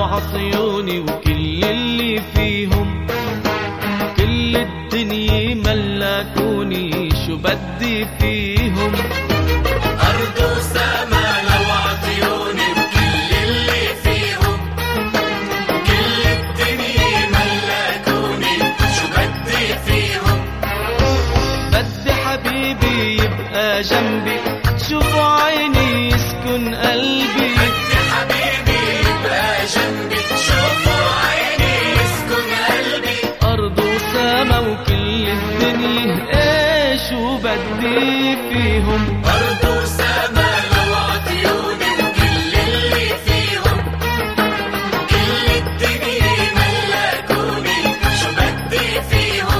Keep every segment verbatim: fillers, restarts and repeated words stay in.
وعطيوني وكل اللي فيهم، كل الدنيا ملكوني شو بدي فيهم. أرض وسما لو عطيوني وكل اللي فيهم، كل الدنيا ملكوني شو بدي فيهم. بدي حبيبي يبقى جنبي، شوفوا عيني يسكن قلبي. بدي حبيبي يبقى جنبي، شوفوا عيني يسكن قلبي. أرض وسما وكل الدنيا إيه شو بدي فيهم. أرض وسما لو عطيوني وكل اللي فيهم، كل الدنيا ملكوني شو بدي فيهم.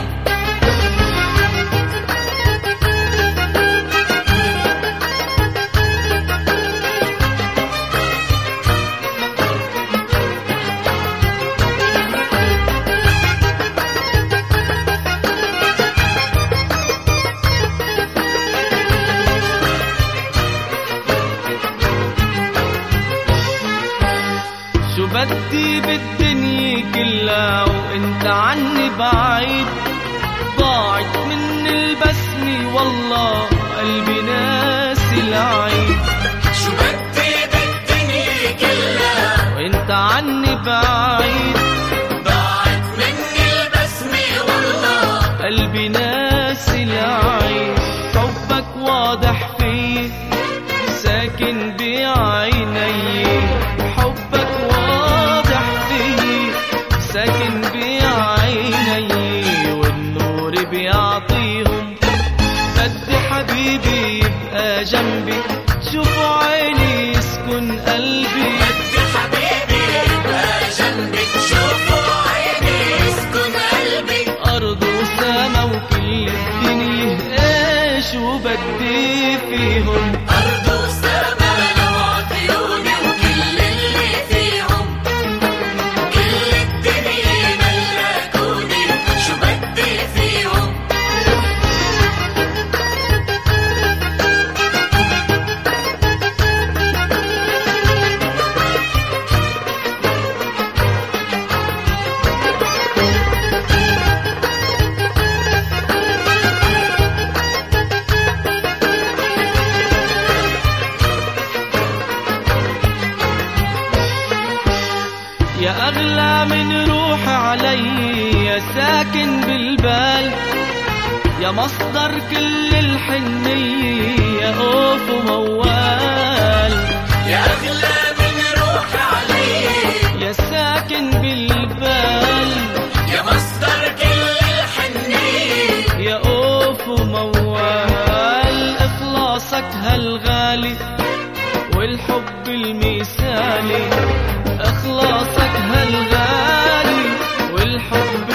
شو بدي بالدنيا كلها وانت عني بعيد، ضاعت من البسمة والله قلبي ناسي العيد. شو بدي بالدنيا كلها وانت عني بعيد، ضاعت مني البسمة والله قلبي ناسي العيد. حبك واضح فيه ساكن بعيني، حبك واضح فيه ساكن بعيني والنور بيعطيهم. بدي حبيبي يبقى جنبي، شوفوا عيني يسكن قلبي. بدي حبيبي يبقى جنبي، شوفوا عيني يسكن قلبي. أرض وسما وكل الدنيا إيه شو بدي فيهم. أرض وسما لو عطيوني وكل اللي فيهم، كل الدنيا ملكوني شو بدي فيهم. يا أغلى من روحي علي، يا ساكن بالبال، يا مصدر كل الحنية، يا خوف وموال. يا أغلى من روحي علي، يا ساكن بالبال، يا مصدر كل الحنية، يا خوف وموال. إخلاصك هالغالي والحب المثالي، إخلاصك هالغالي والحب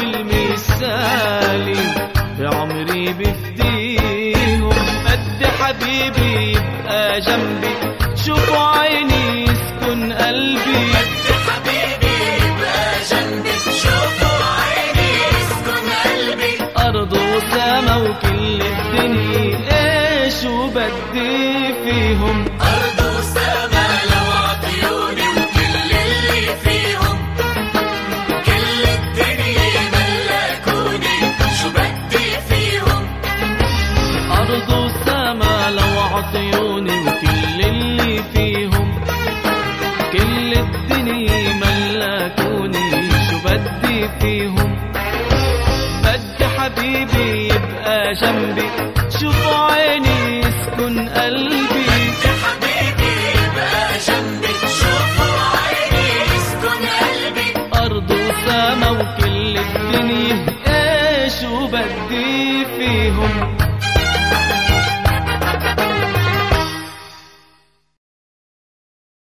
المثالي بعمري بفديهم. بدي حبيبي يبقى جنبي، شوفوا عيني يسكن قلبي. بدي حبيبي يبقى جنبي، شوفوا عيني يسكن قلبي. أرض وسما وكل الدنيا إيه شو بدي فيهم. أرض وسما لو عطيوني وكل اللي فيهم، كل الدنيا ملكوني شو بدي فيهم. أرض وسما لو عطيوني وكل اللي فيهم، كل الدنيا ملكوني شو بدي فيهم. بدي حبيبي يبقى جنبي، شوفوا عيني يسكن قلبي. بدي حبيبي يبقى جنبي، شوفوا عيني يسكن قلبي. أرض وسما وكل الدنيا إيه شو بدي فيهم.